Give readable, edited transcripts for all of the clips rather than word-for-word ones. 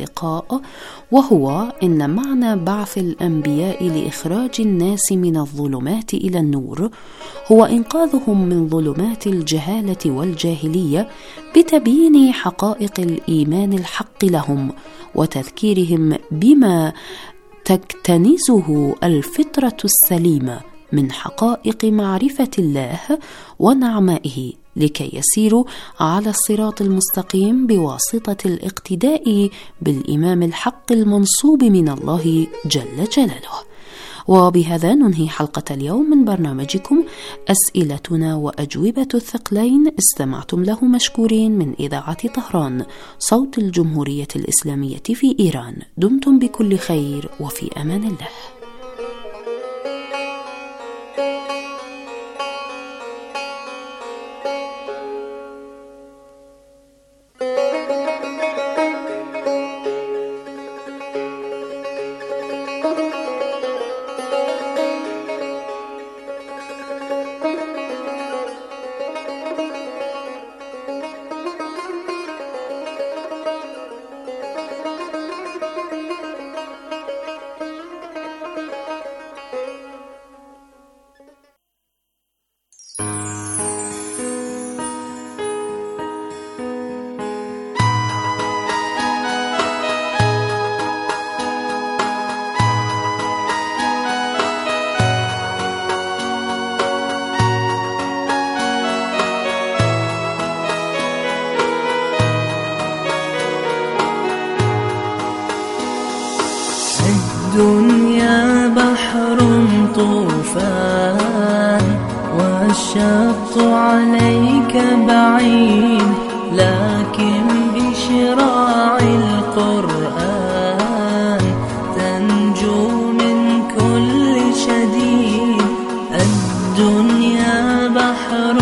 اللقاء، وهو إن معنى بعث الأنبياء لإخراج الناس من الظلمات إلى النور هو إنقاذهم من ظلمات الجهالة والجاهلية بتبيين حقائق الإيمان الحق لهم وتذكيرهم بما تكتنزه الفطرة السليمة من حقائق معرفة الله ونعمائه، لكي يسيروا على الصراط المستقيم بواسطة الاقتداء بالإمام الحق المنصوب من الله جل جلاله. وبهذا ننهي حلقة اليوم من برنامجكم أسئلتنا وأجوبة الثقلين، استمعتم له مشكورين من إذاعة طهران صوت الجمهورية الإسلامية في إيران. دمتم بكل خير وفي أمان الله. الدنيا بحر طوفان والشط عليك بعيد، لكن بشراع القرآن تنجو من كل شديد. الدنيا بحر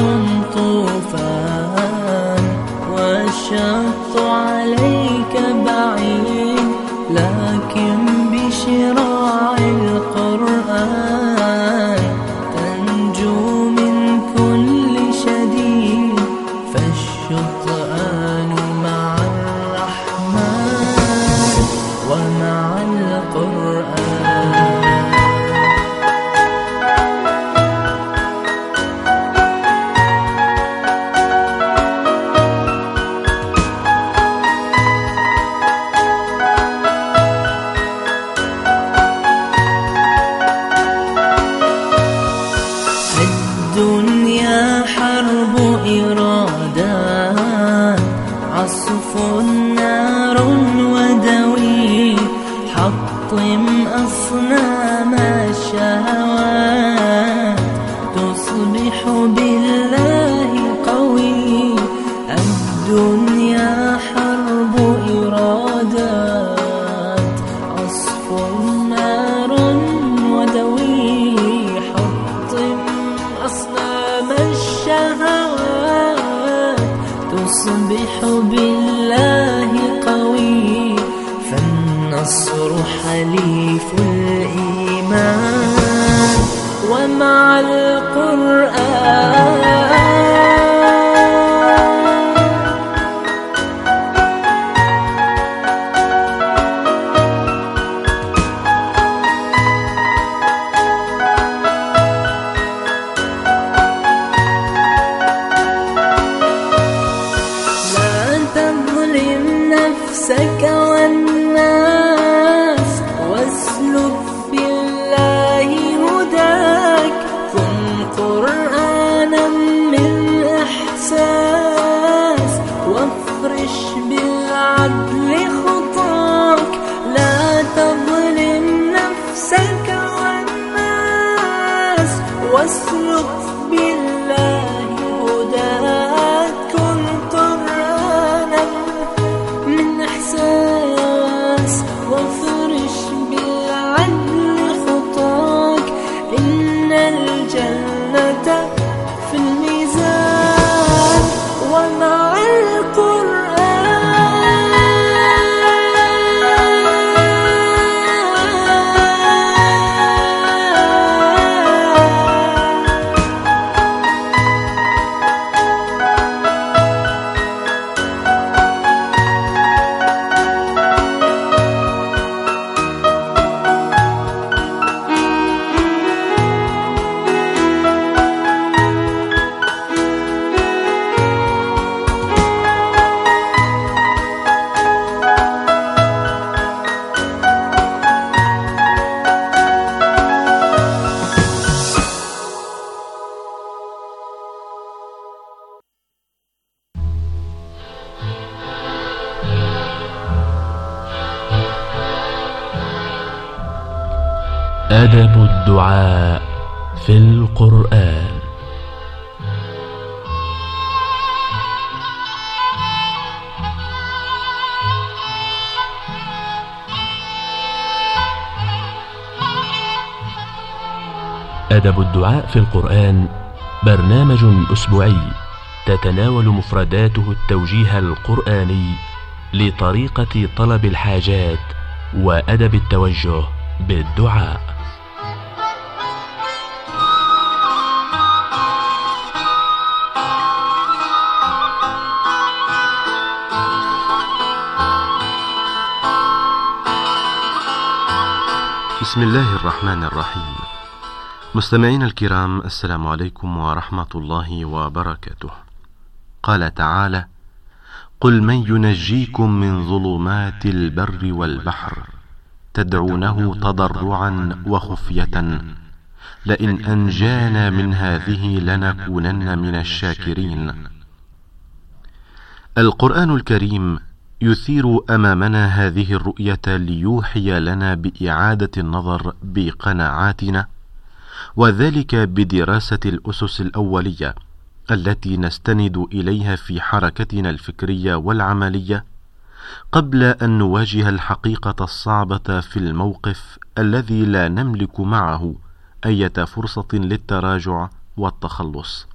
طوفان والشط عليك بعيد، لكن بشراع القرآن تنجو من كل شديد. فالشطآن مع الرحمن ومع القرآن. الدنيا حرب إرادات، عصف نار ودوي، حطم أصنام الشهوات تصبح بالله قوي. الدنيا حرب إرادات، عصف نار ودوي، حطم أصنام الشهوات تصبح بالله قوي. فالنصر حليف الإيمان ومع القرآن. نفسك والناس واسلك بالله هداك، كن قرآنا أدب الدعاء في القرآن. أدب الدعاء في القرآن برنامج أسبوعي تتناول مفرداته التوجيه القرآني لطريقة طلب الحاجات وأدب التوجه بالدعاء. بسم الله الرحمن الرحيم. مستمعين الكرام، السلام عليكم ورحمة الله وبركاته. قال تعالى: قل من ينجيكم من ظلمات البر والبحر تدعونه تضرعا وخفية لئن أنجانا من هذه لنكونن من الشاكرين. القرآن الكريم يثير أمامنا هذه الرؤية ليوحي لنا بإعادة النظر بقناعاتنا، وذلك بدراسة الأسس الأولية التي نستند إليها في حركتنا الفكرية والعملية قبل أن نواجه الحقيقة الصعبة في الموقف الذي لا نملك معه أي فرصة للتراجع والتخلص.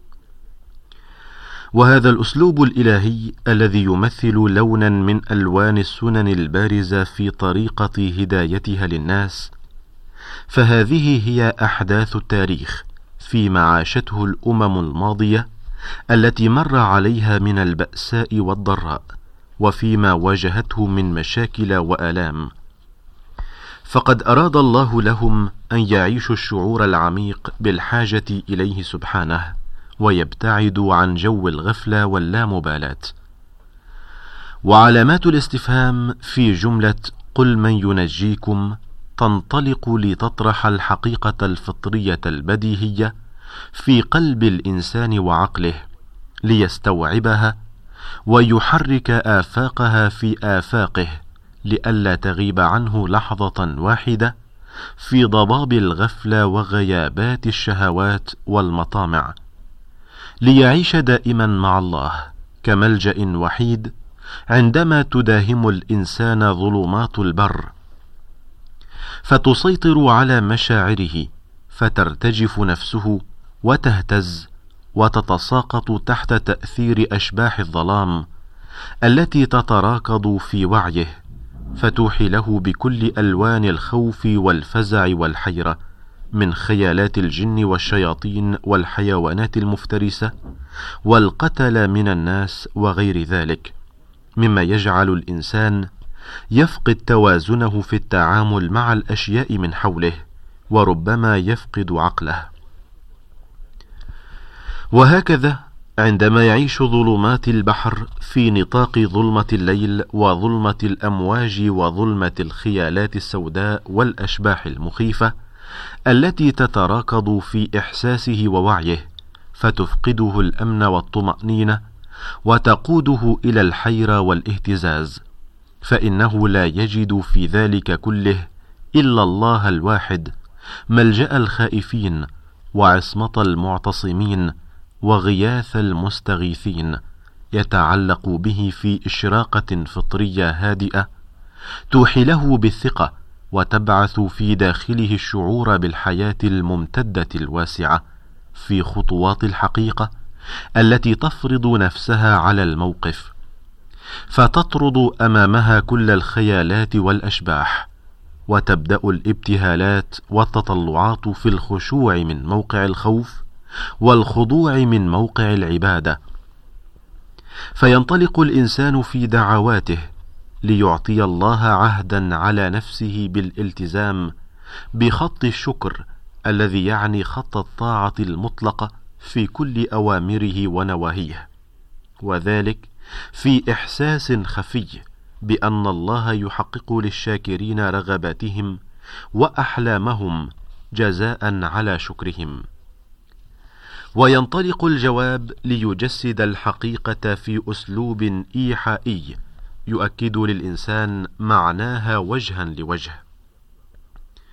وهذا الأسلوب الإلهي الذي يمثل لونا من ألوان السنن البارزة في طريقة هدايتها للناس، فهذه هي أحداث التاريخ فيما عاشته الأمم الماضية التي مر عليها من البأساء والضراء، وفيما واجهته من مشاكل وآلام. فقد أراد الله لهم أن يعيشوا الشعور العميق بالحاجة إليه سبحانه، ويبتعدوا عن جو الغفلة واللامبالاة. وعلامات الاستفهام في جملة قل من ينجيكم تنطلق لتطرح الحقيقة الفطرية البديهية في قلب الإنسان وعقله ليستوعبها ويحرك آفاقها في آفاقه لئلا تغيب عنه لحظة واحدة في ضباب الغفلة وغيابات الشهوات والمطامع، ليعيش دائما مع الله كملجأ وحيد عندما تداهم الإنسان ظلمات البر، فتسيطر على مشاعره، فترتجف نفسه وتهتز وتتساقط تحت تأثير أشباح الظلام التي تتراكض في وعيه، فتوحي له بكل ألوان الخوف والفزع والحيرة من خيالات الجن والشياطين والحيوانات المفترسة والقتل من الناس وغير ذلك، مما يجعل الإنسان يفقد توازنه في التعامل مع الأشياء من حوله، وربما يفقد عقله. وهكذا عندما يعيش ظلمات البحر في نطاق ظلمة الليل وظلمة الأمواج وظلمة الخيالات السوداء والأشباح المخيفة التي تتراكض في إحساسه ووعيه، فتفقده الأمن والطمأنينة وتقوده إلى الحيرة والاهتزاز، فإنه لا يجد في ذلك كله إلا الله الواحد، ملجأ الخائفين وعصمة المعتصمين وغياث المستغيثين، يتعلق به في إشراقة فطرية هادئة توحي له بالثقة وتبعث في داخله الشعور بالحياة الممتدة الواسعة في خطوات الحقيقة التي تفرض نفسها على الموقف، فتطرد أمامها كل الخيالات والأشباح، وتبدأ الابتهالات والتطلعات في الخشوع من موقع الخوف والخضوع من موقع العبادة. فينطلق الإنسان في دعواته ليعطي الله عهدا على نفسه بالالتزام بخط الشكر الذي يعني خط الطاعة المطلقة في كل أوامره ونواهيه، وذلك في إحساس خفي بأن الله يحقق للشاكرين رغباتهم وأحلامهم جزاء على شكرهم. وينطلق الجواب ليجسد الحقيقة في أسلوب إيحائي يؤكد للإنسان معناها وجها لوجه.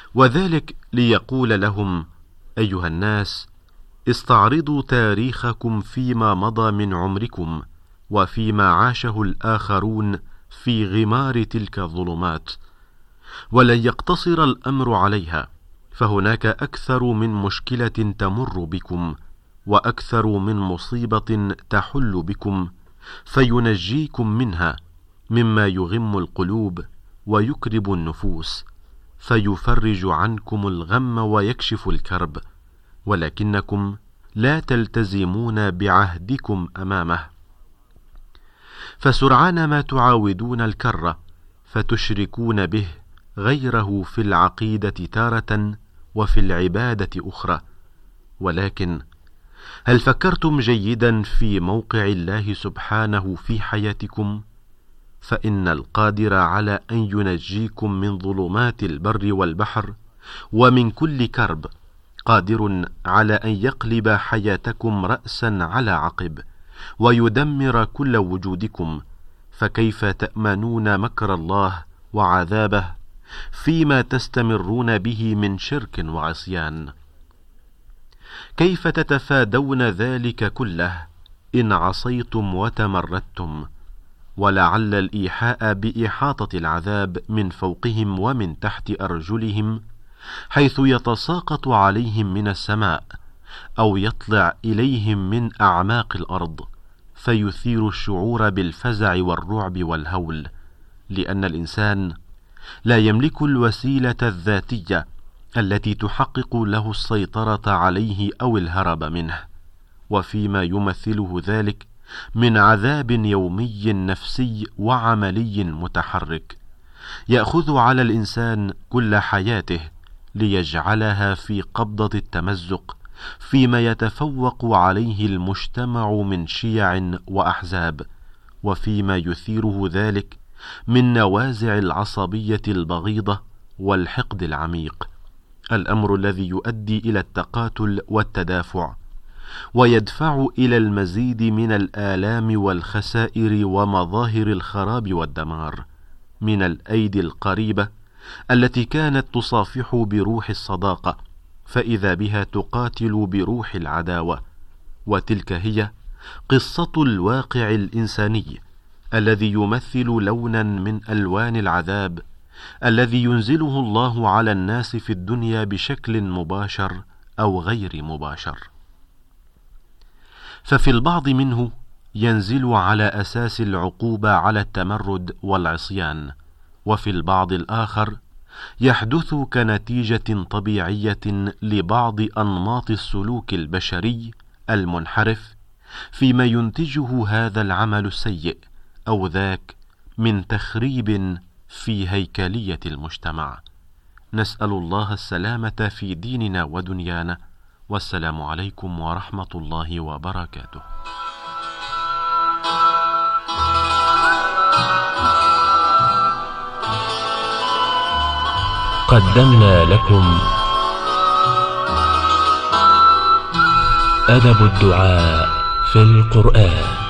وذلك ليقول لهم: أيها الناس، استعرضوا تاريخكم فيما مضى من عمركم وفيما عاشه الآخرون في غمار تلك الظلمات، ولن يقتصر الأمر عليها، فهناك أكثر من مشكلة تمر بكم وأكثر من مصيبة تحل بكم، فينجيكم منها مما يغم القلوب ويكرب النفوس، فيفرج عنكم الغم ويكشف الكرب، ولكنكم لا تلتزمون بعهدكم أمامه، فسرعان ما تعاودون الكر فتشركون به غيره في العقيدة تارة وفي العبادة أخرى. ولكن هل فكرتم جيدا في موقع الله سبحانه في حياتكم؟ فإن القادر على أن ينجيكم من ظلمات البر والبحر ومن كل كرب قادر على أن يقلب حياتكم رأسا على عقب ويدمر كل وجودكم، فكيف تأمنون مكر الله وعذابه فيما تستمرون به من شرك وعصيان؟ كيف تتفادون ذلك كله إن عصيتم وتمردتم؟ ولعل الإيحاء بإحاطة العذاب من فوقهم ومن تحت أرجلهم، حيث يتساقط عليهم من السماء أو يطلع إليهم من أعماق الأرض، فيثير الشعور بالفزع والرعب والهول، لأن الإنسان لا يملك الوسيلة الذاتية التي تحقق له السيطرة عليه أو الهرب منه، وفيما يمثله ذلك من عذاب يومي نفسي وعملي متحرك يأخذ على الإنسان كل حياته ليجعلها في قبضة التمزق، فيما يتفوق عليه المجتمع من شيع وأحزاب، وفيما يثيره ذلك من نوازع العصبية البغيضة والحقد العميق، الأمر الذي يؤدي إلى التقاتل والتدافع، ويدفع إلى المزيد من الآلام والخسائر ومظاهر الخراب والدمار من الأيدي القريبة التي كانت تصافح بروح الصداقة، فإذا بها تقاتل بروح العداوة. وتلك هي قصة الواقع الإنساني الذي يمثل لونا من ألوان العذاب الذي ينزله الله على الناس في الدنيا بشكل مباشر أو غير مباشر. ففي البعض منه ينزل على أساس العقوبة على التمرد والعصيان، وفي البعض الآخر يحدث كنتيجة طبيعية لبعض أنماط السلوك البشري المنحرف، فيما ينتجه هذا العمل السيء أو ذاك من تخريب في هيكلية المجتمع. نسأل الله السلامة في ديننا ودنيانا، والسلام عليكم ورحمة الله وبركاته. قدمنا لكم أدب الدعاء في القرآن.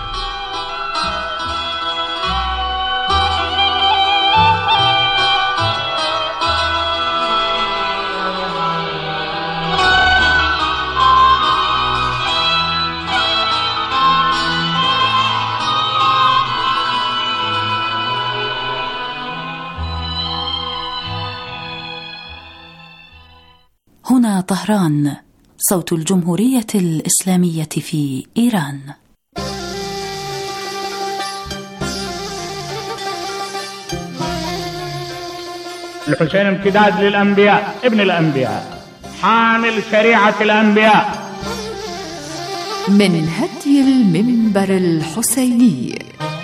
هنا طهران، صوت الجمهورية الإسلامية في إيران. الحسين امتداد للأنبياء، ابن الأنبياء، حامل شريعة الأنبياء. من هدي المنبر الحسيني.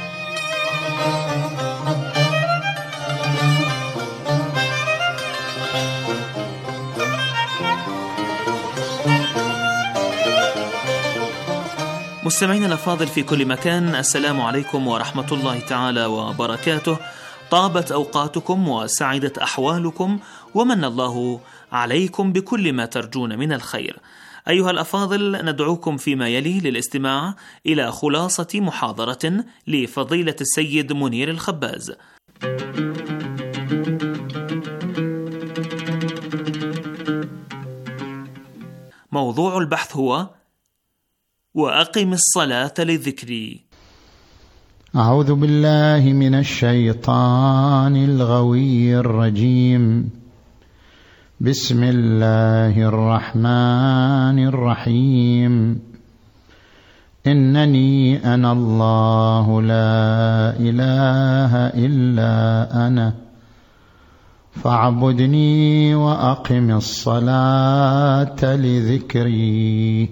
مستمعينا الأفاضل في كل مكان، السلام عليكم ورحمة الله تعالى وبركاته. طابت أوقاتكم وسعدت أحوالكم، ومن الله عليكم بكل ما ترجون من الخير. أيها الأفاضل، ندعوكم فيما يلي للاستماع إلى خلاصة محاضرة لفضيلة السيد منير الخباز. موضوع البحث هو: وأقم الصلاة لذكري. أعوذ بالله من الشيطان الغوي الرجيم. بسم الله الرحمن الرحيم. إنني أنا الله لا إله إلا أنا فاعبدني وأقم الصلاة لذكري.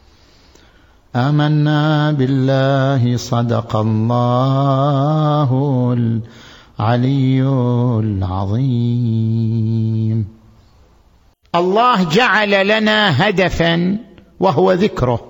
آمنا بالله صدق الله العلي العظيم. الله جعل لنا هدفا وهو ذكره.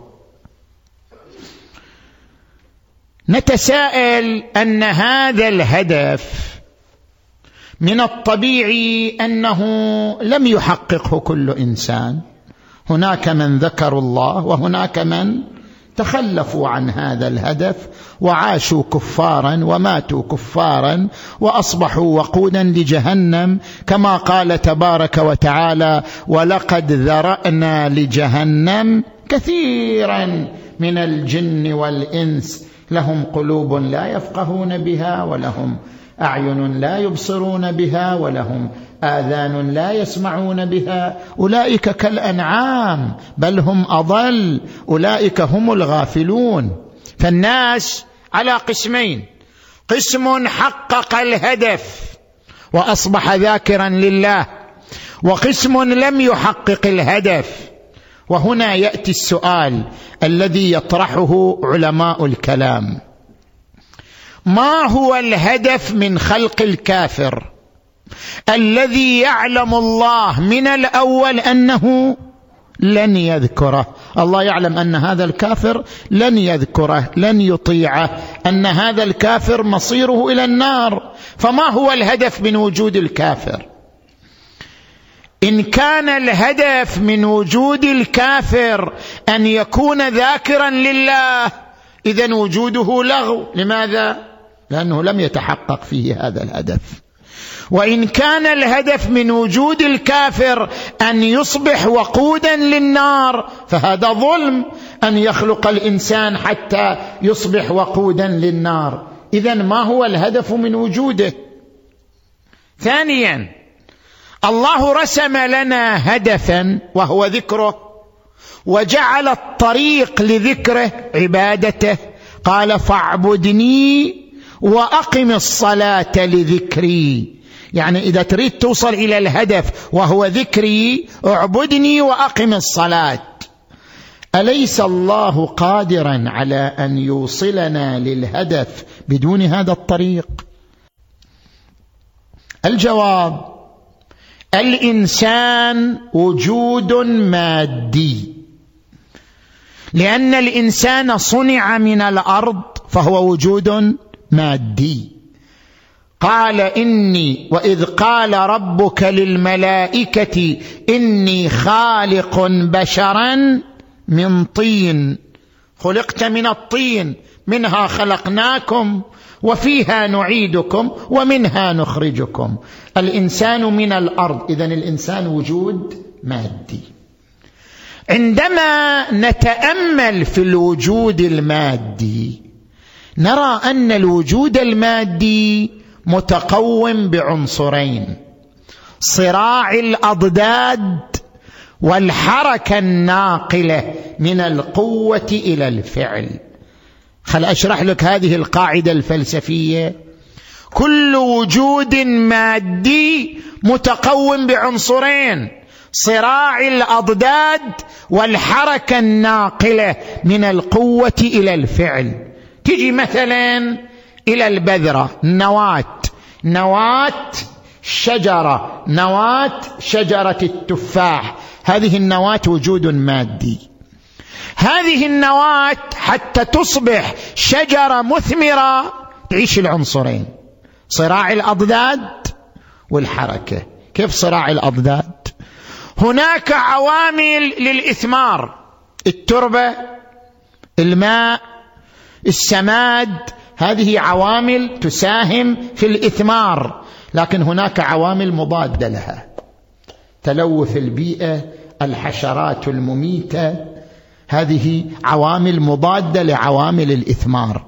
نتساءل أن هذا الهدف من الطبيعي أنه لم يحققه كل إنسان. هناك من ذكروا الله وهناك من تخلفوا عن هذا الهدف وعاشوا كفارا وماتوا كفارا وأصبحوا وقودا لجهنم، كما قال تبارك وتعالى: ولقد ذرأنا لجهنم كثيرا من الجن والإنس لهم قلوب لا يفقهون بها ولهم أعين لا يبصرون بها ولهم آذان لا يسمعون بها أولئك كالأنعام بل هم أضل أولئك هم الغافلون. فالناس على قسمين: قسم حقق الهدف وأصبح ذاكرا لله، وقسم لم يحقق الهدف. وهنا يأتي السؤال الذي يطرحه علماء الكلام: ما هو الهدف من خلق الكافر الذي يعلم الله من الأول أنه لن يذكره؟ الله يعلم أن هذا الكافر لن يذكره، لن يطيعه، أن هذا الكافر مصيره إلى النار. فما هو الهدف من وجود الكافر؟ إن كان الهدف من وجود الكافر أن يكون ذاكرا لله، إذن وجوده لغو. لماذا؟ لأنه لم يتحقق فيه هذا الهدف. وإن كان الهدف من وجود الكافر أن يصبح وقودا للنار، فهذا ظلم أن يخلق الإنسان حتى يصبح وقودا للنار. إذن ما هو الهدف من وجوده؟ ثانيا، الله رسم لنا هدفا وهو ذكره، وجعل الطريق لذكره عبادته. قال: فاعبدني وأقم الصلاة لذكري. يعني إذا تريد توصل إلى الهدف وهو ذكري، اعبدني وأقم الصلاة. أليس الله قادرا على أن يوصلنا للهدف بدون هذا الطريق؟ الجواب: الإنسان وجود مادي، لأن الإنسان صنع من الأرض فهو وجود مادي. قال: إني وإذ قال ربك للملائكة إني خالق بشرا من طين، خلقت من الطين، منها خلقناكم وفيها نعيدكم ومنها نخرجكم. الإنسان من الأرض، إذن الإنسان وجود مادي. عندما نتأمل في الوجود المادي نرى أن الوجود المادي متقوم بعنصرين: صراع الأضداد والحركة الناقلة من القوة إلى الفعل. خل أشرح لك هذه القاعدة الفلسفية: كل وجود مادي متقوم بعنصرين: صراع الأضداد والحركة الناقلة من القوة إلى الفعل. تجي مثلا إلى البذرة، نواة شجرة، نواة شجرة التفاح، هذه النواة وجود مادي. هذه النواة حتى تصبح شجرة مثمرة تعيش العنصرين: صراع الأضداد والحركة. كيف صراع الأضداد؟ هناك عوامل للإثمار: التربة، الماء، السماد، هذه عوامل تساهم في الإثمار. لكن هناك عوامل مضادة لها: تلوث البيئة، الحشرات المميتة، هذه عوامل مضادة لعوامل الإثمار.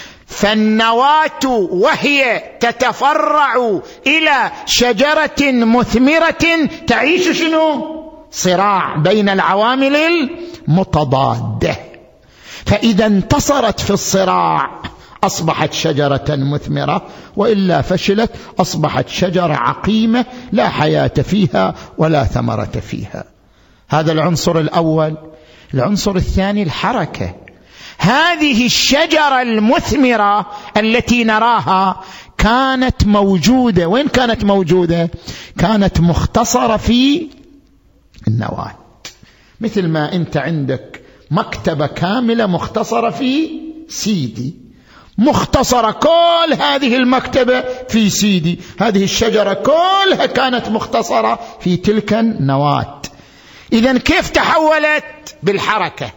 فالنواة وهي تتفرع إلى شجرة مثمرة تعيش شنو؟ صراع بين العوامل المتضادة، فإذا انتصرت في الصراع أصبحت شجرة مثمرة، وإلا فشلت أصبحت شجرة عقيمة لا حياة فيها ولا ثمرة فيها. هذا العنصر الأول. العنصر الثاني الحركة. هذه الشجرة المثمرة التي نراها كانت موجودة. وين كانت موجودة؟ كانت مختصرة في النواة، مثل ما أنت عندك مكتبة كاملة مختصرة في سيدي، مختصرة كل هذه المكتبة في سيدي. هذه الشجرة كلها كانت مختصرة في تلك النواة. إذن كيف تحولت؟ بالحركة.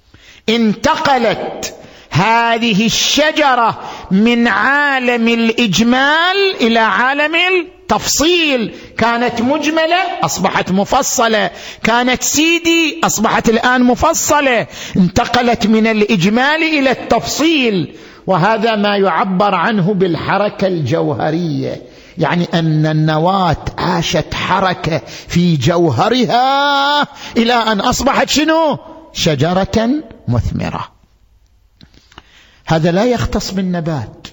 انتقلت هذه الشجرة من عالم الإجمال إلى عالم التفصيل. كانت مجملة أصبحت مفصلة، كانت سيدي أصبحت الآن مفصلة، انتقلت من الإجمال إلى التفصيل. وهذا ما يعبر عنه بالحركة الجوهرية، يعني أن النواة عاشت حركة في جوهرها إلى أن أصبحت شنو؟ شجرة مثمرة. هذا لا يختص بالنبات،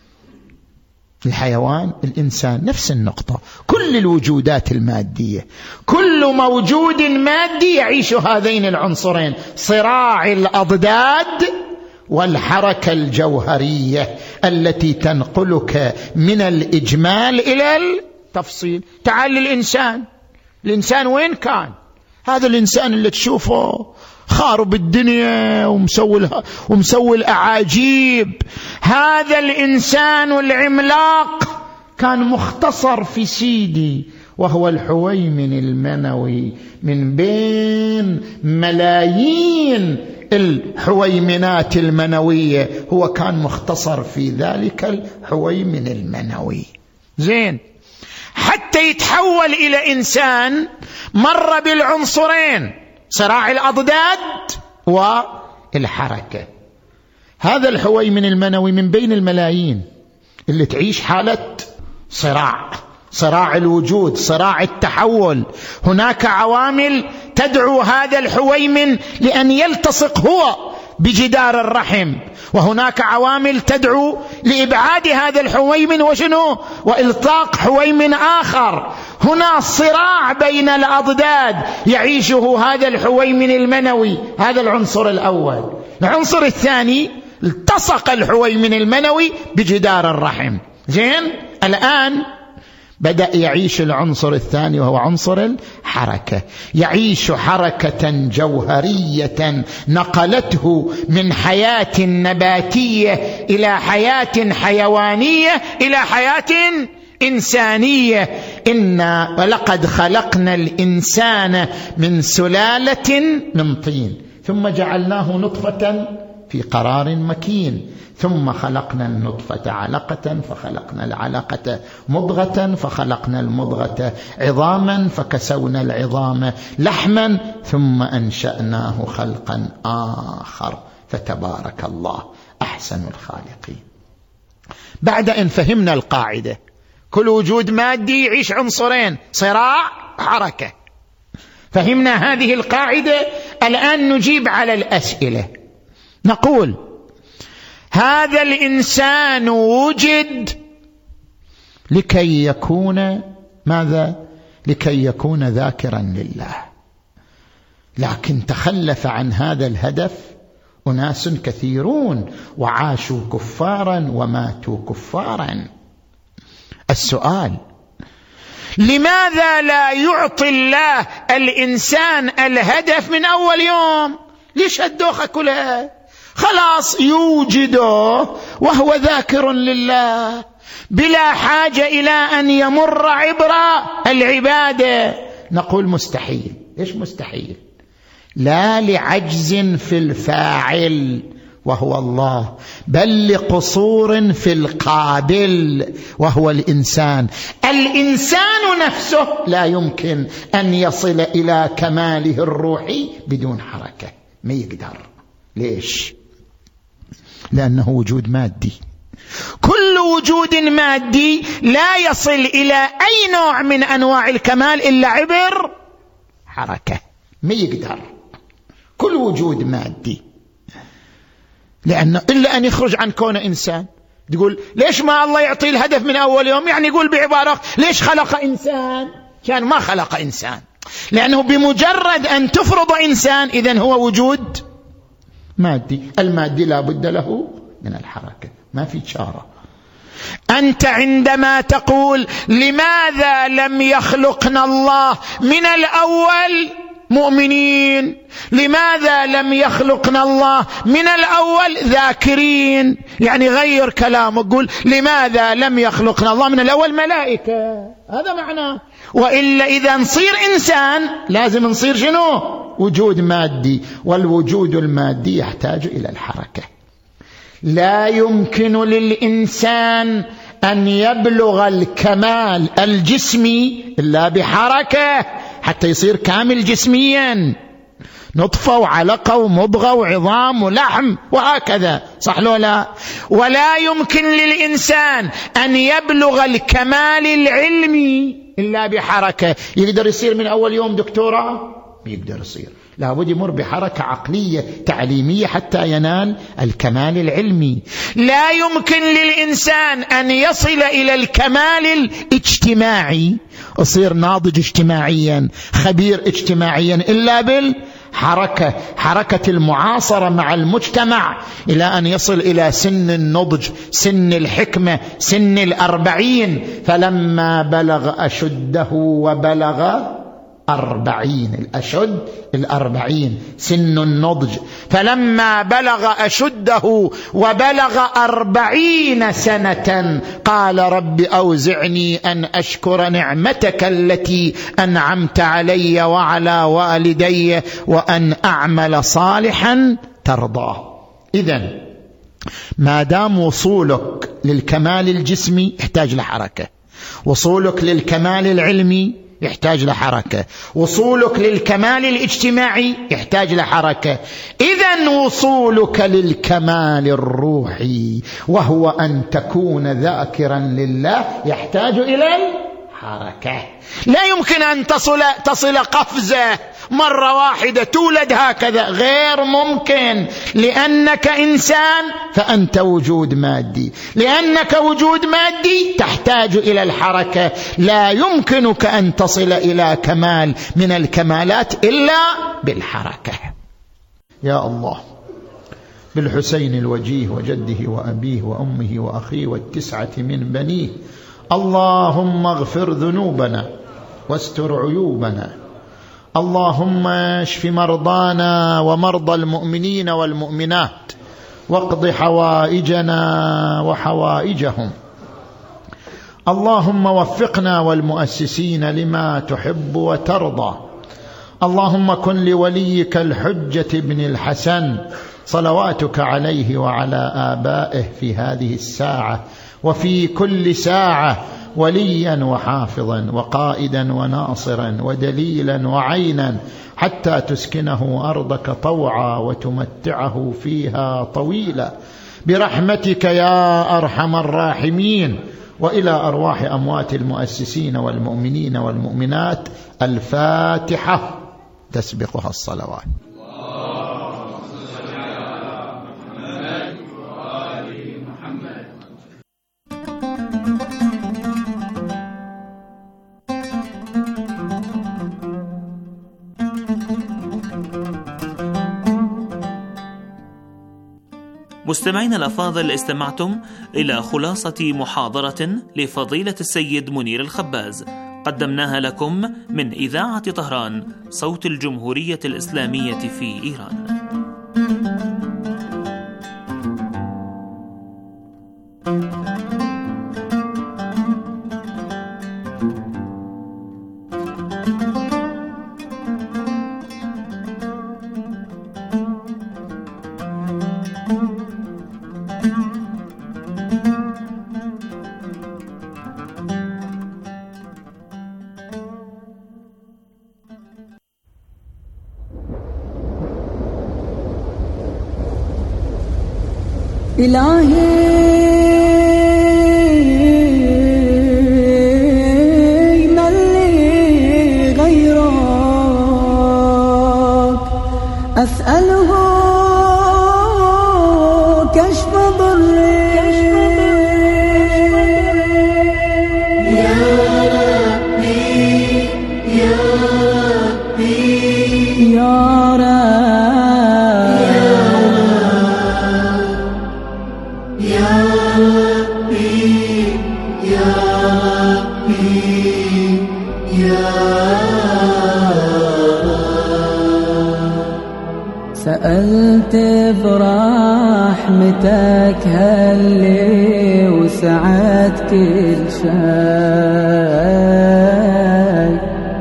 الحيوان، الإنسان، نفس النقطة. كل الوجودات المادية، كل موجود مادي يعيش هذين العنصرين، صراع الأضداد والحركة الجوهرية التي تنقلك من الإجمال إلى التفصيل. تعال للإنسان. الإنسان وين كان؟ هذا الإنسان اللي تشوفه خارب الدنيا ومسوي الأعاجيب، هذا الإنسان العملاق كان مختصر في سيدي، وهو الحويمن المنوي من بين ملايين الحويمنات المنوية، هو كان مختصر في ذلك الحويمن المنوي. زين، حتى يتحول إلى إنسان مر بالعنصرين، صراع الأضداد والحركة. هذا الحويمن المنوي من بين الملايين اللي تعيش حالة صراع الوجود، صراع التحول. هناك عوامل تدعو هذا الحويمن لأن يلتصق هو بجدار الرحم، وهناك عوامل تدعو لإبعاد هذا الحويمن وشنو؟ وإلطاق حويمن آخر. هنا صراع بين الأضداد يعيشه هذا الحويمن المنوي. هذا العنصر الأول. العنصر الثاني، التصق الحويمن المنوي بجدار الرحم. زين، الآن بدأ يعيش العنصر الثاني وهو عنصر الحركة. يعيش حركة جوهرية نقلته من حياة نباتية إلى حياة حيوانية إلى حياة إنسانية. إنا ولقد خلقنا الإنسان من سلالة من طين ثم جعلناه نطفة في قرار مكين، ثم خلقنا النطفة علقة، فخلقنا العلقة مضغة، فخلقنا المضغة عظاما، فكسونا العظام لحما، ثم أنشأناه خلقا آخر، فتبارك الله أحسن الخالقين. بعد أن فهمنا القاعدة، كل وجود مادي يعيش عنصرين، صراع حركة، فهمنا هذه القاعدة. الآن نجيب على الأسئلة. نقول هذا الإنسان وجد لكي يكون ماذا؟ لكي يكون ذاكرا لله، لكن تخلف عن هذا الهدف أناس كثيرون وعاشوا كفارا وماتوا كفارا. السؤال: لماذا لا يعطي الله الإنسان الهدف من أول يوم؟ ليش هالدوخة كلها؟ خلاص يوجده وهو ذاكر لله بلا حاجة إلى أن يمر عبر العبادة. نقول مستحيل. إيش مستحيل؟ لا لعجز في الفاعل، وهو الله، بل لقصور في القابل وهو الإنسان. الإنسان نفسه لا يمكن أن يصل إلى كماله الروحي بدون حركة، ما يقدر. ليش؟ لأنه وجود مادي. كل وجود مادي لا يصل إلى أي نوع من أنواع الكمال إلا عبر حركة، ما يقدر. كل وجود مادي، لأنه إلا أن يخرج عن كون إنسان. تقول ليش ما الله يعطي الهدف من أول يوم؟ يعني يقول بعبارة ليش خلق إنسان؟ كان ما خلق إنسان، لأنه بمجرد أن تفرض إنسان إذن هو وجود مادي. المادي لا بد له من الحركة، ما في شارة. أنت عندما تقول لماذا لم يخلقنا الله من الأول مؤمنين، لماذا لم يخلقنا الله من الأول ذاكرين، يعني غير كلامك، قول لماذا لم يخلقنا الله من الأول ملائكة، هذا معناه. وإلا إذا نصير إنسان لازم نصير شنو؟ وجود مادي، والوجود المادي يحتاج إلى الحركة. لا يمكن للإنسان أن يبلغ الكمال الجسمي إلا بحركة حتى يصير كامل جسميا، نطفة وعلقة ومضغة وعظام ولحم وهكذا، صح لو لا؟ ولا يمكن للإنسان أن يبلغ الكمال العلمي إلا بحركة. يقدر يصير من أول يوم دكتوراه؟ يقدر يصير، لابد يمر بحركة عقلية تعليمية حتى ينال الكمال العلمي. لا يمكن للإنسان أن يصل إلى الكمال الاجتماعي، يصير ناضج اجتماعيا، خبير اجتماعيا، إلا بالحركة، حركة المعاصرة مع المجتمع، إلى أن يصل إلى سن النضج، سن الحكمة، سن 40. فلما بلغ أشده وبلغ 40، الأشد 40 سن النضج. فلما بلغ أشده وبلغ 40 سنة قال رب أوزعني أن أشكر نعمتك التي أنعمت علي وعلى والدي وأن أعمل صالحا ترضاه. إذن ما دام وصولك للكمال الجسمي يحتاج لحركة، وصولك للكمال العلمي يحتاج لحركة، وصولك للكمال الاجتماعي يحتاج لحركة. إذن وصولك للكمال الروحي وهو أن تكون ذاكرا لله يحتاج إلى الحركة. لا يمكن أن تصل قفزة مرة واحدة تولد هكذا، غير ممكن، لأنك إنسان فأنت وجود مادي، لأنك وجود مادي تحتاج إلى الحركة. لا يمكنك أن تصل إلى كمال من الكمالات إلا بالحركة. يا الله، بالحسين الوجيه وجده وأبيه وأمه وأخيه والتسعة من بنيه، اللهم اغفر ذنوبنا واستر عيوبنا، اللهم اشف مرضانا ومرضى المؤمنين والمؤمنات، واقض حوائجنا وحوائجهم. اللهم وفقنا والمؤسسين لما تحب وترضى. اللهم كن لوليك الحجة بن الحسن صلواتك عليه وعلى آبائه في هذه الساعة وفي كل ساعة وليا وحافظا وقائدا وناصرا ودليلا وعينا، حتى تسكنه أرضك طوعا وتمتعه فيها طويلا برحمتك يا أرحم الراحمين. وإلى أرواح أموات المؤسسين والمؤمنين والمؤمنات الفاتحة تسبقها الصلوات. مستمعين الأفاضل، استمعتم إلى خلاصة محاضرة لفضيلة السيد منير الخباز قدمناها لكم من إذاعة طهران صوت الجمهورية الإسلامية في إيران. إلهي من لي غيرك أسأله كشف ضري يا ربي يا ربي يا سألت برحمتك هلي وسعت كل شيء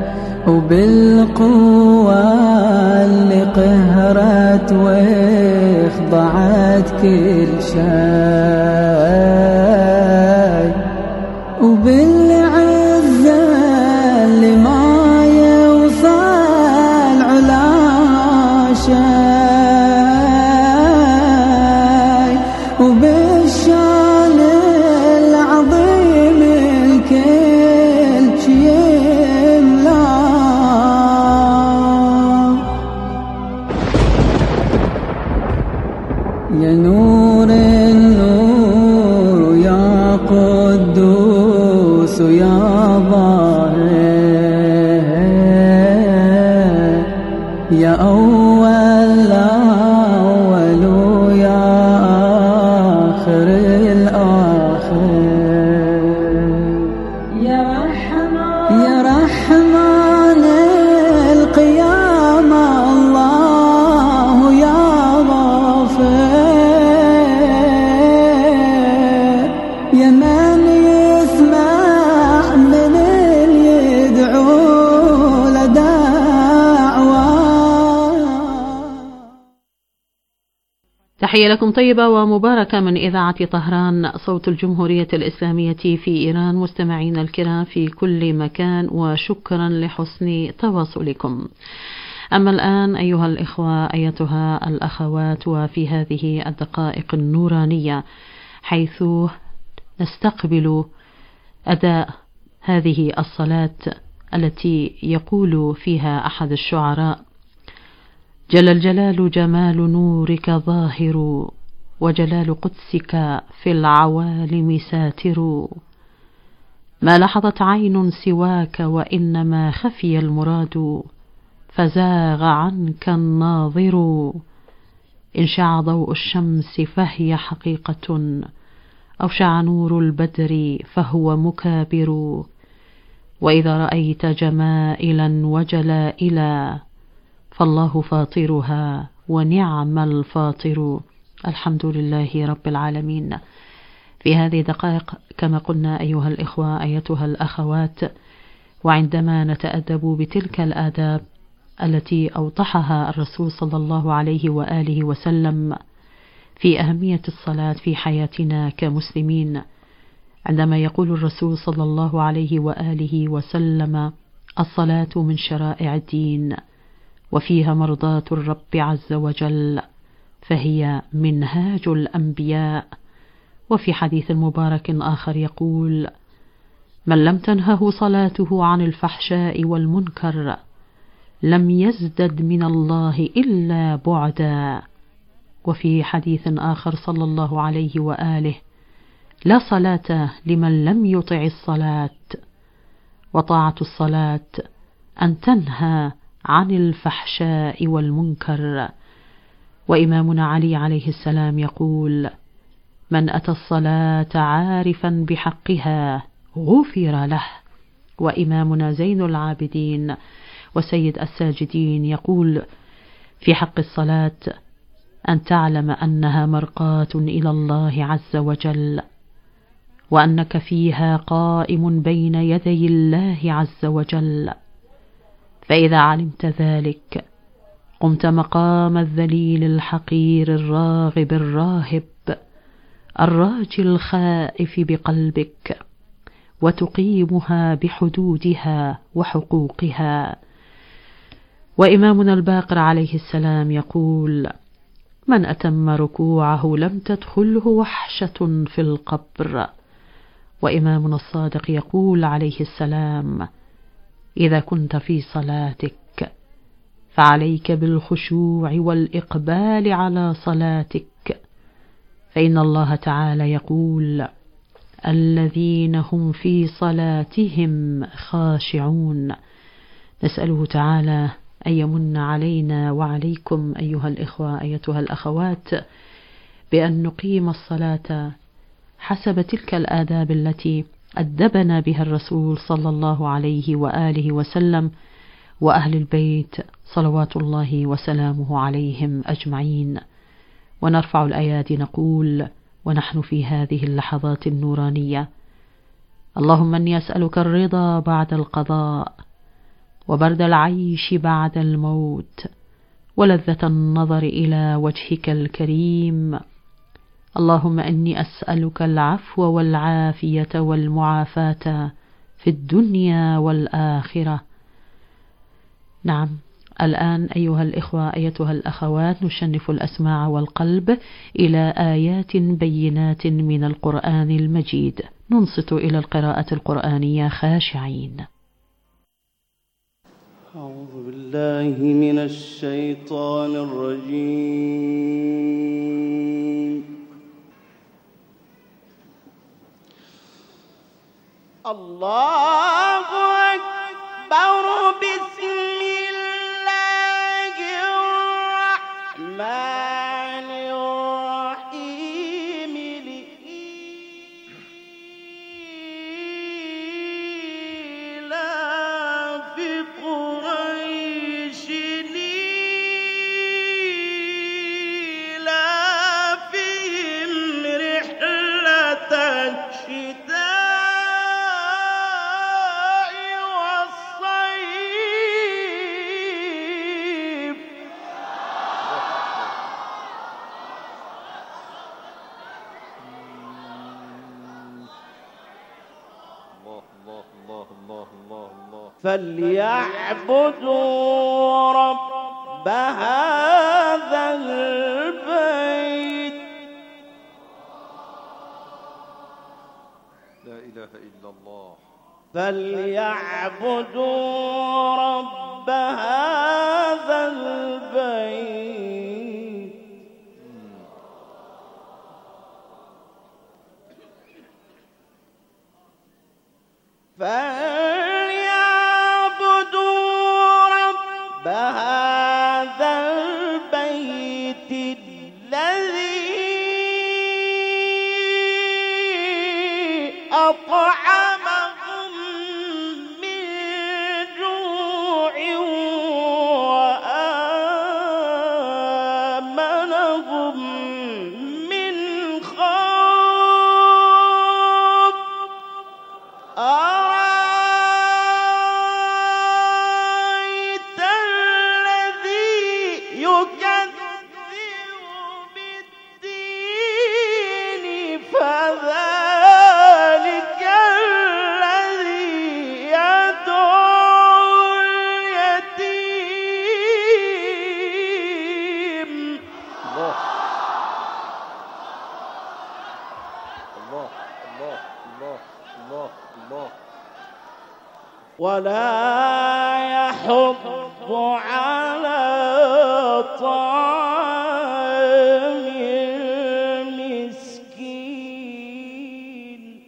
وبالقوة اللي قهرت واخضعت كل شيء وبالعزة اللي ما يوصل علا شيء وبالشان العظيم الكل يملا يا نور النور يا قدوس يا ظاهر يا أول الأول يا آخر الآخر يا رحمن القيامة الله يا غافر يا من يسمع من يدعو لدعوة. تحية لكم طيبة ومباركة من إذاعة طهران صوت الجمهورية الإسلامية في إيران. مستمعينا الكرام في كل مكان وشكرا لحسن تواصلكم. أما الآن أيها الإخوة أيتها الأخوات وفي هذه الدقائق النورانية حيث نستقبل أداء هذه الصلاة التي يقول فيها أحد الشعراء: جل الجلال جمال نورك ظاهر وجلال قدسك في العوالم ساتر ما لحظت عين سواك وإنما خفي المراد فزاغ عنك الناظر إن شع ضوء الشمس فهي حقيقة أو شع نور البدر فهو مكابر وإذا رأيت جمائلا وجلائلا فالله فاطرها ونعم الفاطر. الحمد لله رب العالمين. في هذه دقائق كما قلنا أيها الإخوة أيتها الأخوات، وعندما نتأدب بتلك الآداب التي أوضحها الرسول صلى الله عليه وآله وسلم في أهمية الصلاة في حياتنا كمسلمين، عندما يقول الرسول صلى الله عليه وآله وسلم: الصلاة من شرائع الدين وفيها مرضاة الرب عز وجل فهي منهاج الأنبياء. وفي حديث مبارك آخر يقول: من لم تنهه صلاته عن الفحشاء والمنكر لم يزدد من الله إلا بعدا. وفي حديث آخر صلى الله عليه وآله: لا صلاة لمن لم يطع الصلاة. وطاعة الصلاة أن تنهى عن الفحشاء والمنكر. وإمامنا علي عليه السلام يقول: من أتى الصلاة عارفا بحقها غفر له. وإمامنا زين العابدين وسيد الساجدين يقول في حق الصلاة: أن تعلم أنها مرقاة إلى الله عز وجل، وأنك فيها قائم بين يدي الله عز وجل، فإذا علمت ذلك قمت مقام الذليل الحقير الراغب الراهب الراجي الخائف بقلبك، وتقيمها بحدودها وحقوقها. وإمامنا الباقر عليه السلام يقول: من أتم ركوعه لم تدخله وحشة في القبر. وإمامنا الصادق يقول عليه السلام: إذا كنت في صلاتك فعليك بالخشوع والإقبال على صلاتك، فإن الله تعالى يقول: الذين هم في صلاتهم خاشعون. نسأله تعالى أن يمن علينا وعليكم أيها الإخوة أيتها الأخوات بأن نقيم الصلاة حسب تلك الآداب التي أدبنا بها الرسول صلى الله عليه وآله وسلم وأهل البيت صلوات الله وسلامه عليهم أجمعين. ونرفع الأيادي نقول ونحن في هذه اللحظات النورانية: اللهم إني أسألك الرضا بعد القضاء، وبرد العيش بعد الموت، ولذة النظر إلى وجهك الكريم. اللهم إني أسألك العفو والعافية والمعافاة في الدنيا والآخرة. نعم، الآن أيها الإخوة أيتها الأخوات نشنف الأسماع والقلب إلى آيات بينات من القرآن المجيد، ننصت إلى القراءة القرآنية خاشعين. أعوذ بالله من الشيطان الرجيم. الله أكبر. بسم الله الرحمن الرحيم. لإيلاف قريش إيلافهم رحلة الشتاء فليعبدوا رب هذا البيت. لا إله إلا الله. فليعبدوا رب هذا البيت. بهذا البيت الذي أطعمهم من جوع وآمنهم من خوف. ولا يحض على طعام المسكين.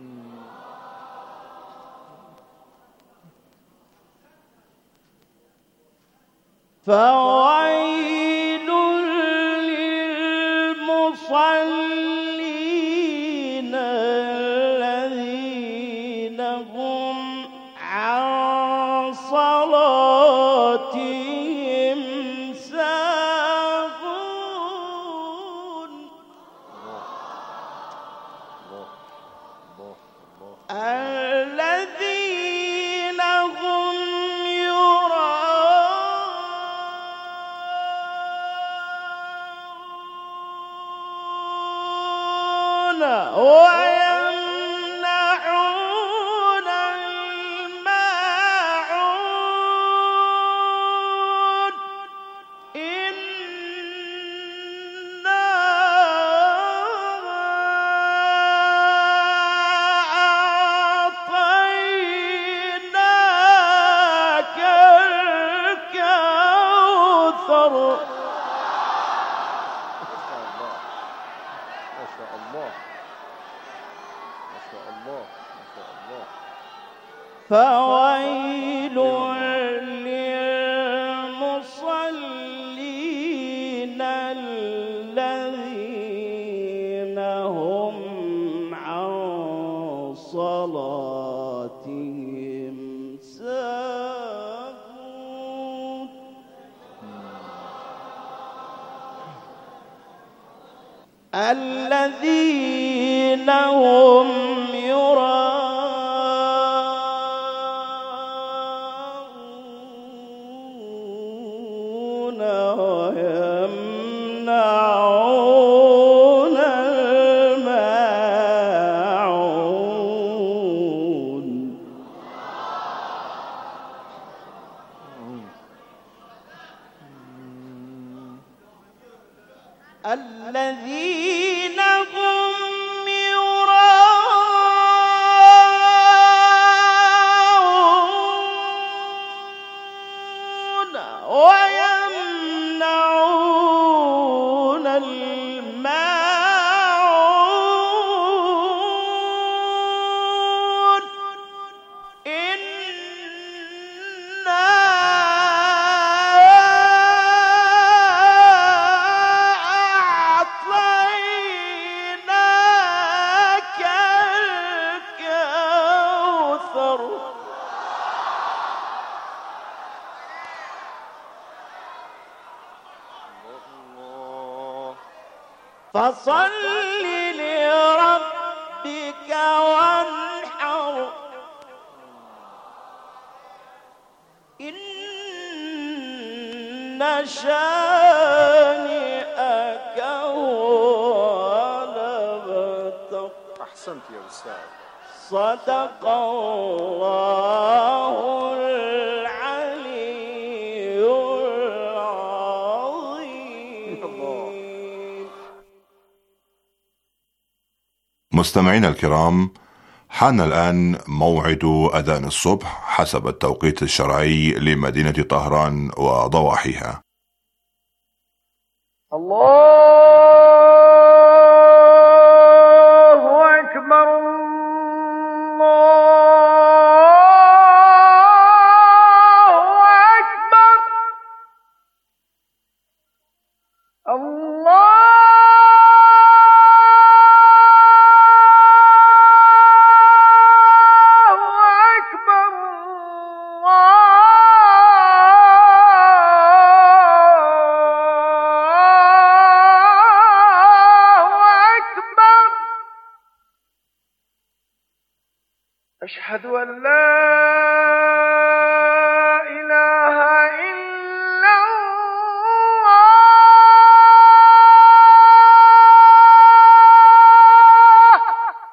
فويل للمصلين الذين هم عن صلاتهم ساهون. الذين هم يراءون الكوثر فويل للمصلين الذين هم عن صلاتهم ساهون الذين هم يراءون ويمنعون الماعون الذين هم يراءون ويمنعون الماعون إنا أعطيناك الكوثر فصل لربك وانحر إن شانئك هو الأبتر. أحسنت يا أستاذ. صدق الله العلي العظيم. مستمعينا الكرام، حان الآن موعد أذان الصبح حسب التوقيت الشرعي لمدينة طهران وضواحيها. الله أكبر الله أكبر الله أشهد أن لا إله إلا الله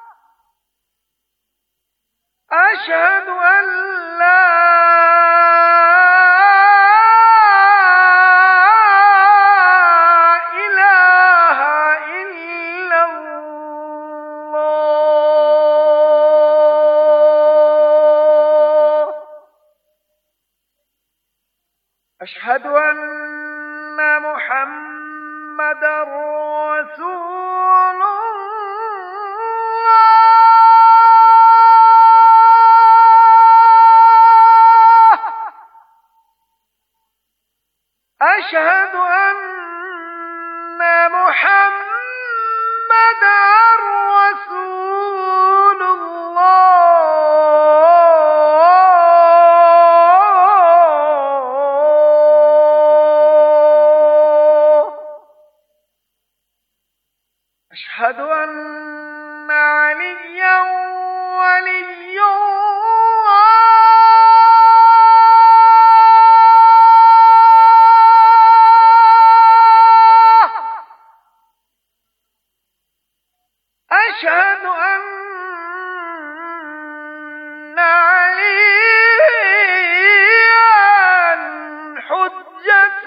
أشهد أن لا إله إلا الله أشهد أن محمدًا رسول الله أشهد أن محمدًا رسول الله أشهد أن عليا ولي الله أشهد أن عليا حجة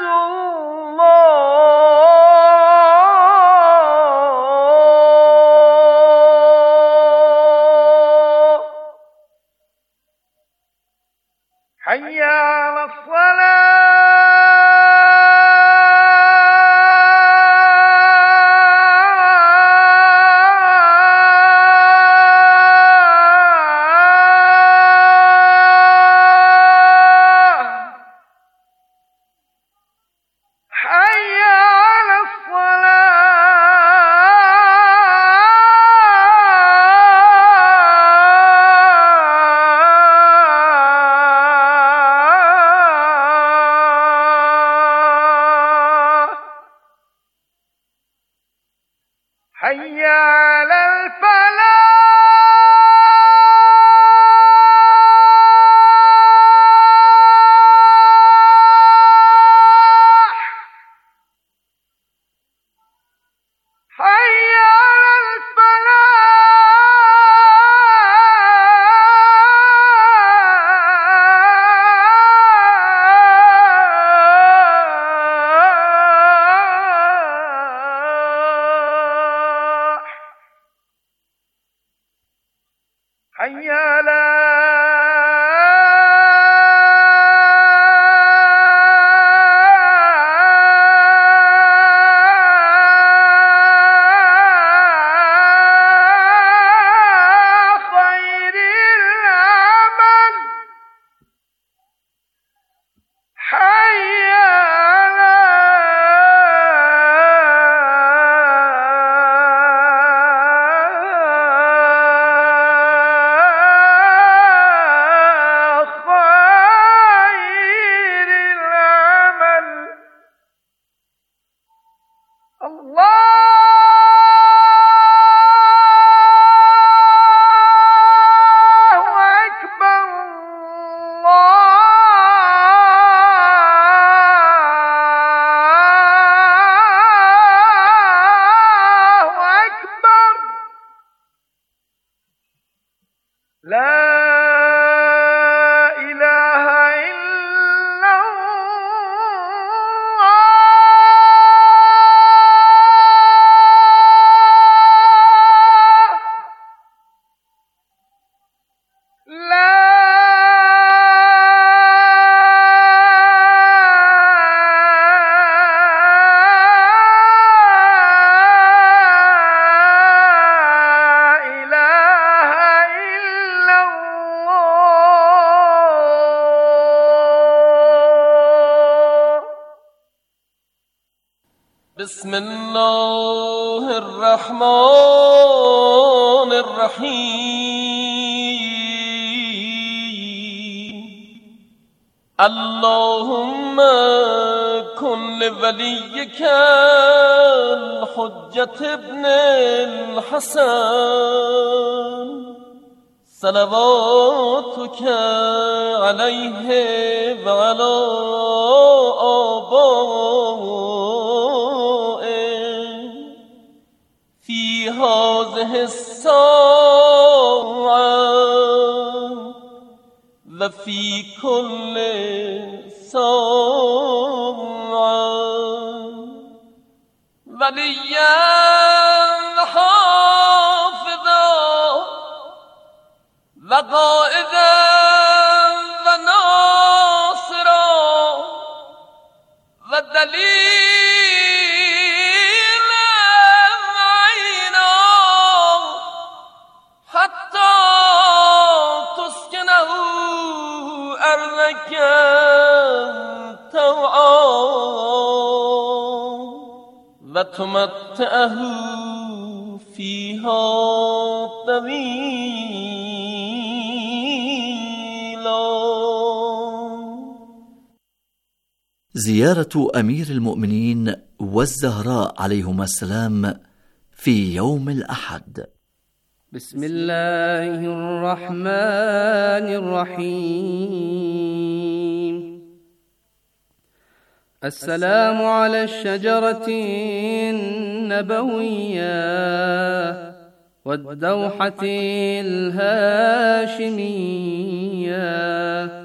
الله حي على الصلاة بسم الله الرحمن الرحيم اللهم كن لوليك الحجة ابن الحسن صلواتك عليه وعلى آبائه في هذه الساعة وفي كل ساعة وليا وقائدا وناصرا ودليلا عينا حتى تسكنه أرضك طوعا وتمتعه فيها طويلا. زيارة أمير المؤمنين والزهراء عليهما السلام في يوم الأحد. بسم الله الرحمن الرحيم. السلام على الشجرة النبوية والدوحة الهاشمية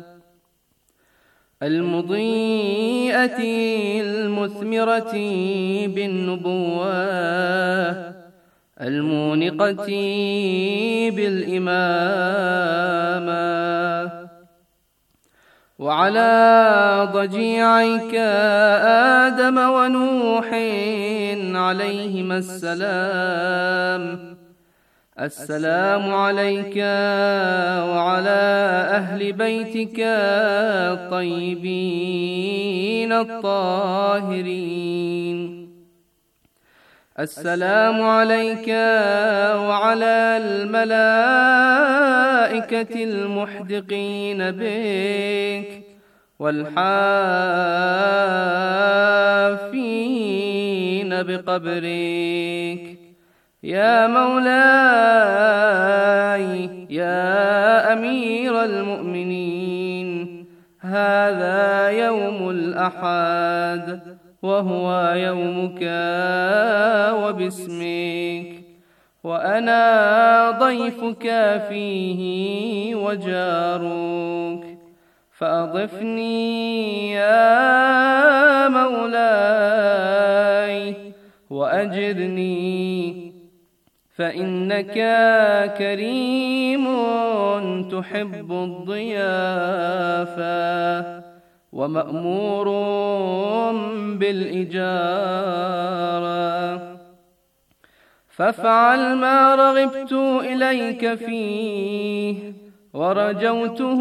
المضيئة المثمرة بالنبوة المونقة بالإمامة وعلى ضجيعيك آدم ونوح عليهما السلام. السلام عليك وعلى أهل بيتك الطيبين الطاهرين. السلام عليك وعلى الملائكة المحدقين بك والحافين بقبرك. يا مولاي يا أمير المؤمنين، هذا يوم الأحد وهو يومك وباسمك، وأنا ضيفك فيه وجارك، فأضفني يا مولاي وأجرني، فإنك كريم تحب الضيافة ومأمور بالإجارة، فافعل ما رغبت إليك فيه ورجوته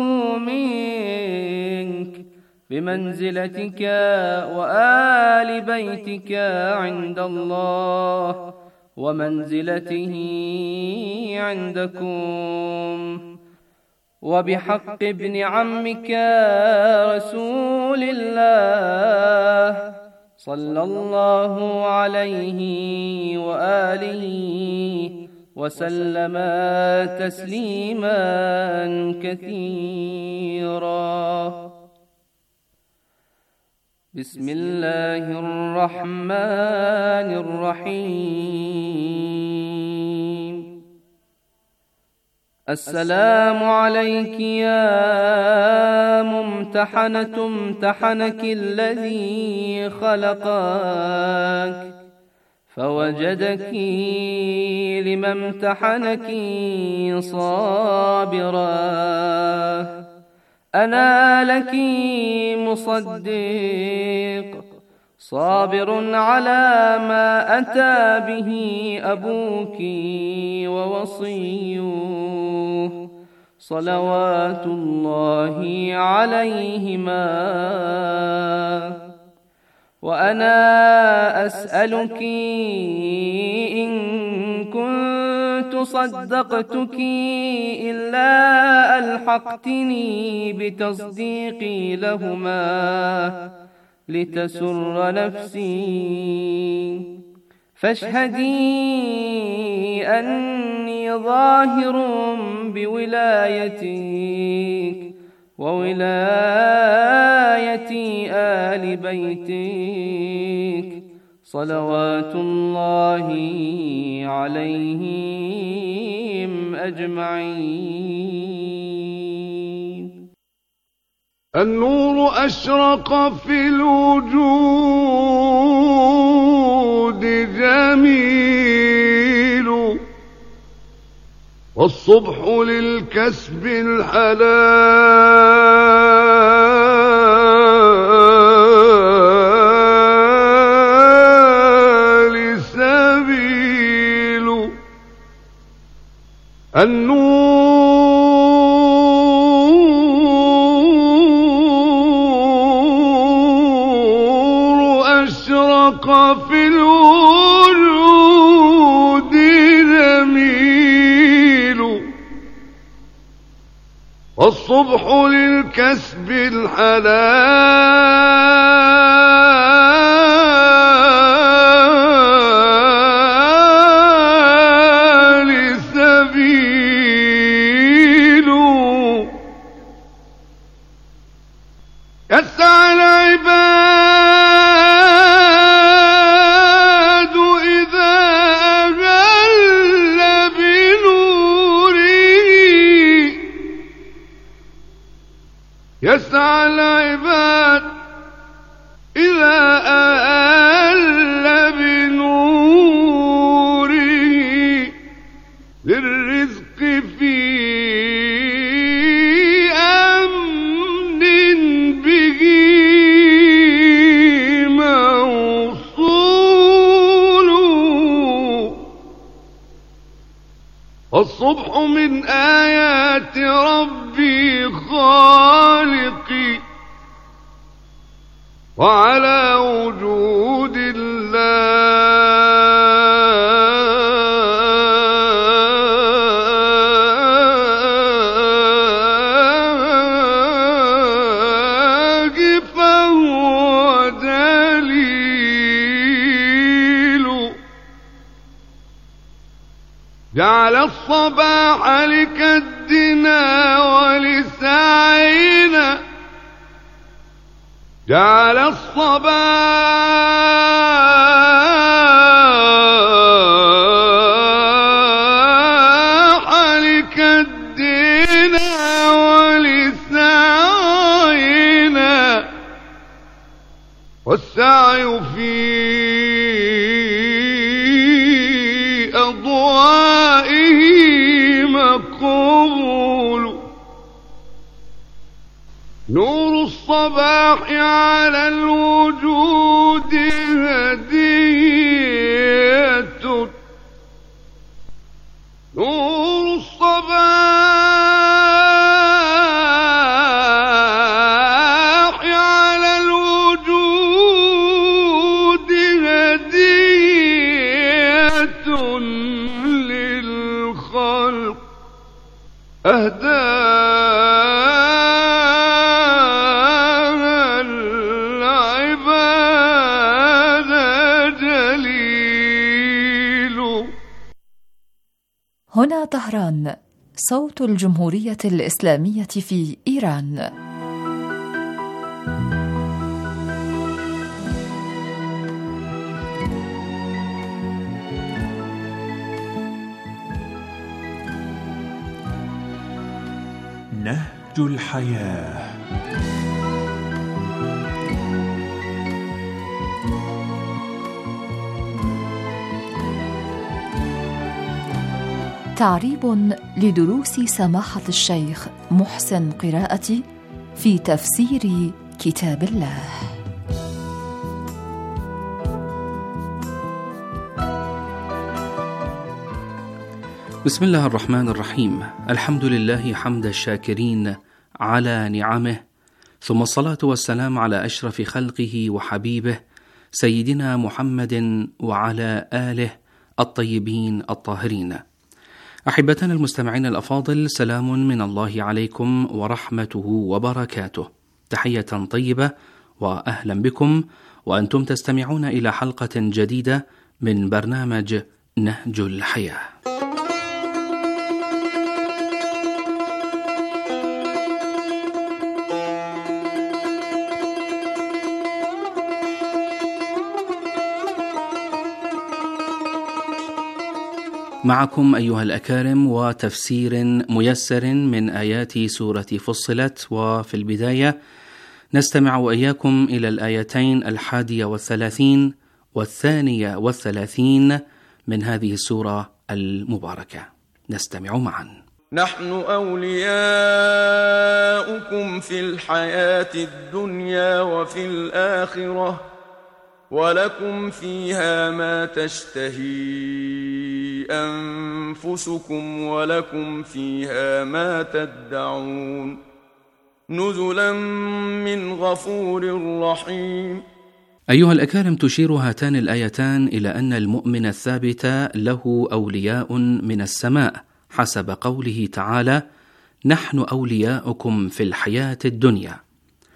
منك بمنزلتك وآل بيتك عند الله ومنزلته عندكم، وبحق ابن عمك رسول الله صلى الله عليه وآله وسلم تسليما كثيرا. بسم الله الرحمن الرحيم. السلام عليك يا ممتحنة امتحنك الذي خلقك فوجدك لما امتحنك صابرا. أنا لك مصدق صابر على ما أتى به أبوك ووصيه صلوات الله عليهما، وأنا أسألك إن كنت صدقتك إلا ألحقتني بتصديقي لهما لتسر نفسي، فاشهدي أني ظاهر بولايتك وولاية آل بيتك صلوات الله عليهم أجمعين. النور أشرق في الوجود جميل، والصبح للكسب الحلال سبيل. النور أشرق في الوجود جميل، والصبح للكسب الحلال سبيل. يسعى العباد إذا أهل بنوره، يسعى العباد إذا أهل بنوره للرزق في أمن به موصول. الصبح من آيات ربي خالقي، وعلى وجود الله فهو دليل. جعل الصباح لكدنا ولسعينا، جعل الصباح لكدنا ولسعينا، والسعي في أضوائه مقبول. نور الصباح على الوجود هدية، نور الصباح على الوجود هدية للخلق أهدى هنا طهران، صوت الجمهورية الإسلامية في إيران. نهج الحياة. تعريب لدروس سماحة الشيخ محسن قراءتي في تفسير كتاب الله. بسم الله الرحمن الرحيم. الحمد لله حمد الشاكرين على نعمه، ثم الصلاة والسلام على أشرف خلقه وحبيبه سيدنا محمد وعلى آله الطيبين الطاهرين. أحبتنا المستمعين الأفاضل، سلام من الله عليكم ورحمته وبركاته. تحية طيبة وأهلا بكم، وأنتم تستمعون إلى حلقة جديدة من برنامج نهج الحياة. معكم أيها الأكارم وتفسير ميسر من آيات سورة فصلت. وفي البداية نستمع وإياكم إلى الآيتين 31 و32 من هذه السورة المباركة. نستمع معا. نحن أولياؤكم في الحياة الدنيا وفي الآخرة ولكم فيها ما تشتهي أنفسكم ولكم فيها ما تدعون نزلا من غفور رحيم. أيها الأكارم، تشير هاتان الآيتان إلى أن المؤمن الثابت له أولياء من السماء حسب قوله تعالى: نحن أولياؤكم في الحياة الدنيا.